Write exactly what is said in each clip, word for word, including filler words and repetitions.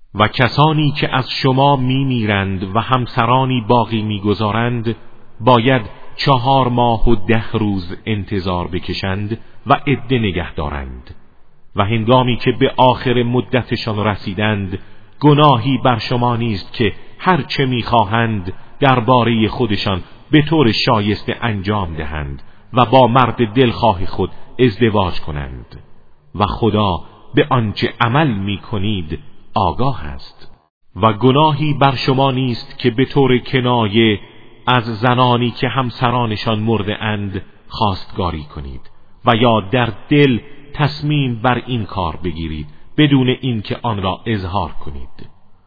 و کسانی که از شما می میرند و همسرانی باقی می گذارند باید چهار ماه و ده روز انتظار بکشند و عده نگه دارند و هنگامی که به آخر مدتشان رسیدند گناهی بر شما نیست که هر چه می خواهند درباره خودشان به طور شایسته انجام دهند و با مرد دلخواه خود ازدواج کنند و خدا به آنچه عمل می کنید آگاه است. و گناهی بر شما نیست که به طور کنایه از زنانی که همسرانشان مرده اند خواستگاری کنید و یا در دل تصمیم بر این کار بگیرید بدون اینکه آن را اظهار کنید.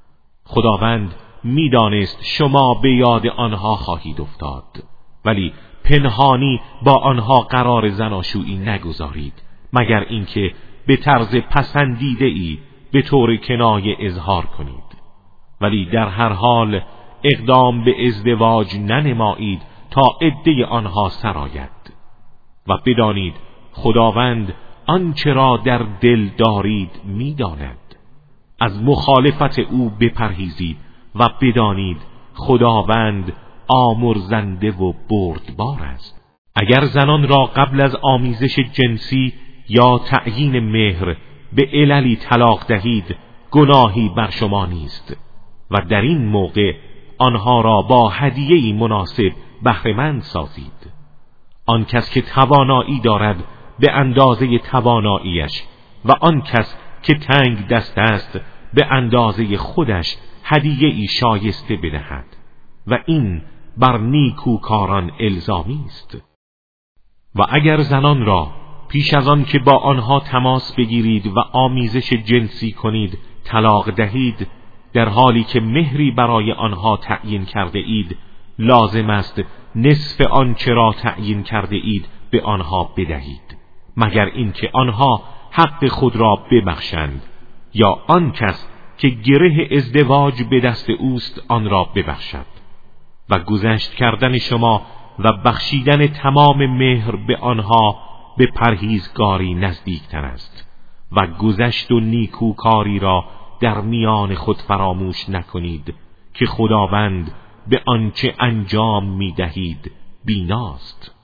خداوند میدانست شما به یاد آنها خواهید افتاد، ولی پنهانی با آنها قرار زناشویی نگذارید مگر اینکه به طرز پسندیده ای به طور کنایه اظهار کنید، ولی در هر حال اقدام به ازدواج ننمایید تا عده آنها سرآید و بدانید خداوند آنچه را در دل دارید میداند. از مخالفت او بپرهیزید و بدانید خداوند آمرزنده و بردبار است. اگر زنان را قبل از آمیزش جنسی یا تعیین مهر به عللی طلاق دهید گناهی بر شما نیست و در این موقع آنها را با هدیه‌ای مناسب بهره‌مند سازید. آن کس که توانایی دارد به اندازه تواناییش و آن کس که تنگ دست است به اندازه خودش هدیه‌ای شایسته بدهد و این بر نیکوکاران الزامی است. و اگر زنان را پیش از آن که با آنها تماس بگیرید و آمیزش جنسی کنید طلاق دهید در حالی که مهری برای آنها تعیین کرده اید، لازم است نصف آنچه را تعیین کرده اید به آنها بدهید مگر اینکه آنها حق خود را ببخشند یا آن کس که گره ازدواج به دست اوست آن را ببخشد. و گذشت کردن شما و بخشیدن تمام مهر به آنها به پرهیزگاری نزدیکتر است و گذشت و نیکوکاری را در میان خود فراموش نکنید که خداوند به آنچه انجام می دهید بیناست.